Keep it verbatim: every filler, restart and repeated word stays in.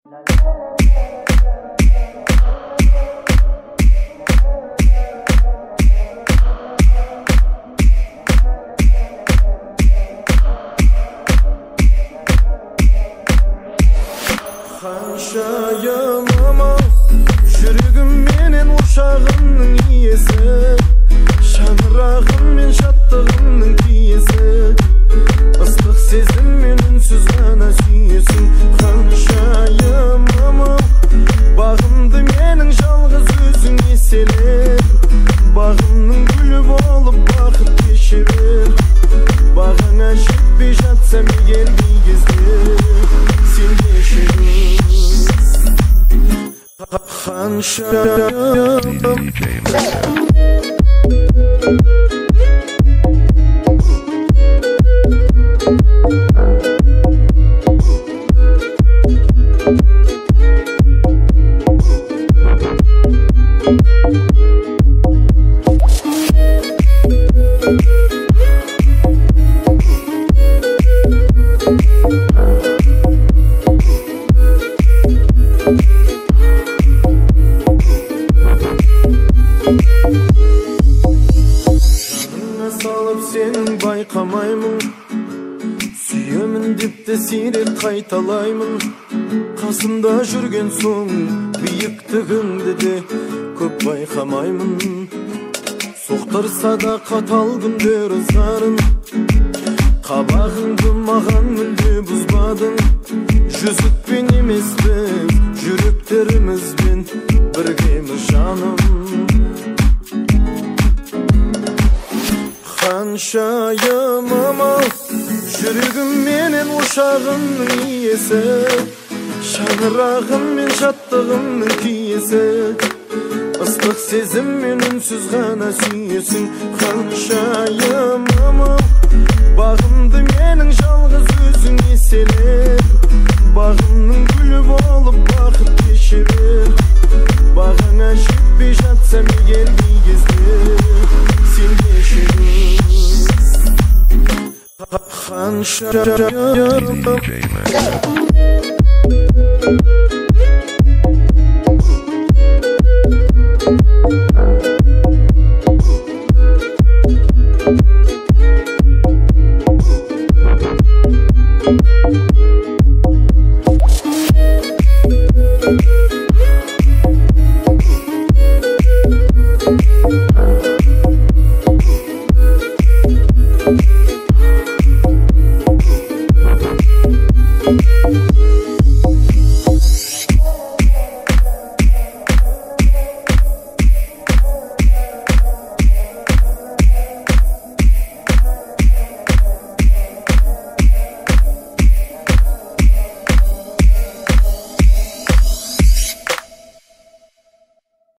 Қаншайым амал жүрегім менен ошағымның иесі, шаңырағым мен шаттығымның киесі, ыстық сезім мен үнсіз ғана сүйесің. Қаншайым амал бағымды менің жалғыз өзің еселер, бағымның гүлі болып бақыт кешірер, бағыңа жетпей жатсам егер кей кезде сен кешірер. Жаныңа салып сенің байқамаймын, сүйемін деп те сирек қайталаймын. Қасымда жүрген соң биіктігіңді де көп байқамаймын. Соқтырса да қатал күндер ызғарын, қабағыңды маған мүлде бұзбадың. Жүзікпен емес біз жүректерімізбен біргеміз жаным. Қаншайым амал жүрегім менен ошағымның иесі, шаңырағым мен шаттығымның киесі, ыстық сезім мен үнсіз ғана сүйесің. Қаншайым амал бағымды менің жалғыз өзің еселер, бағымның гүлі болып бақыт кешірер, бағыңа жетпей жатсам егер кей кезде сен кешірер. Қаншайым